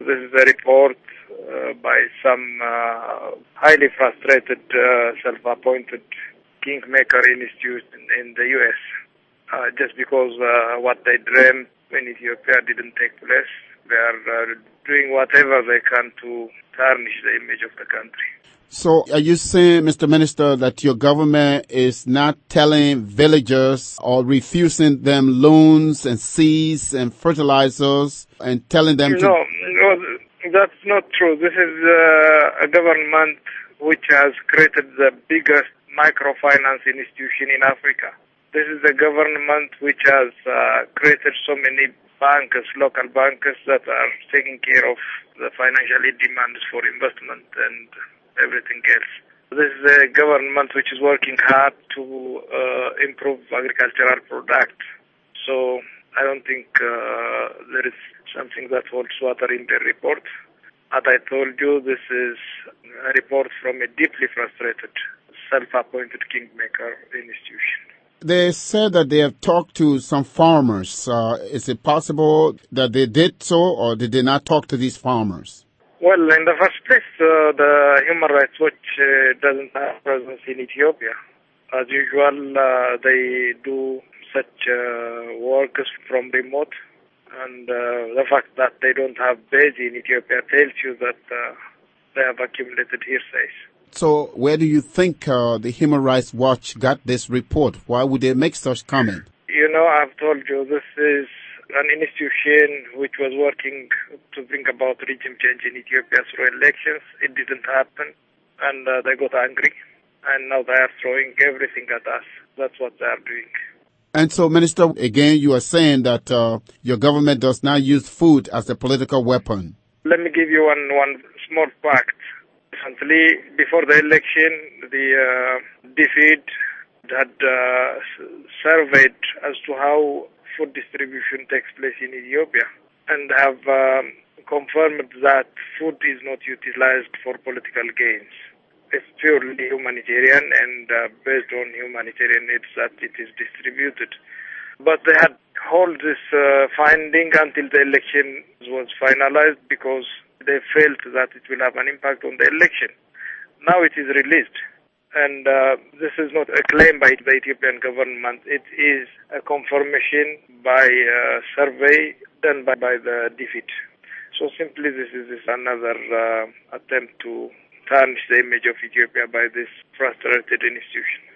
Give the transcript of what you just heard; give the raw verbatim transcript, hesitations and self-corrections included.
this is a report uh, by some uh, highly frustrated, uh, self-appointed kingmaker institute in, in the U S. Uh, just because uh, what they dreamed in Ethiopia didn't take place, they are uh, doing whatever they can to tarnish the image of the country. So are you saying, Mister Minister, that your government is not telling villagers or refusing them loans and seeds and fertilizers and telling them to... No, no, that's not true. This is uh, a government which has created the biggest microfinance institution in Africa. This is a government which has uh, created so many bankers, local bankers, that are taking care of the financial demands for investment and everything else. This is a government which is working hard to uh, improve agricultural products. So I don't think uh, there is something that holds water in the report. As I told you, this is a report from a deeply frustrated, self-appointed kingmaker institution. They said that they have talked to some farmers. Uh, is it possible that they did so, or did they not talk to these farmers? Well, in the first place, uh, the Human Rights Watch uh, doesn't have presence in Ethiopia. As usual, uh, they do such uh, work from remote, and uh, the fact that they don't have base in Ethiopia tells you that uh, they have accumulated hearsays. So where do you think uh, the Human Rights Watch got this report? Why would they make such comment? You know, I've told you this is an institution which was working to bring about regime change in Ethiopia through elections. It didn't happen, and uh, they got angry, and now they are throwing everything at us. That's what they are doing. And so, Minister, again, you are saying that uh, your government does not use food as a political weapon. Let me give you one, one small fact. Recently, before the election, the uh, DFID had uh, surveyed as to how food distribution takes place in Ethiopia, and have um, confirmed that food is not utilized for political gains. It's purely humanitarian, and uh, based on humanitarian needs that it is distributed. But they had held this uh, finding until the election was finalized because they felt that it will have an impact on the election. Now it is released. And uh, this is not a claim by the Ethiopian government. It is a confirmation by a survey done by, by the DFID. So simply this is this another uh, attempt to tarnish the image of Ethiopia by this frustrated institution.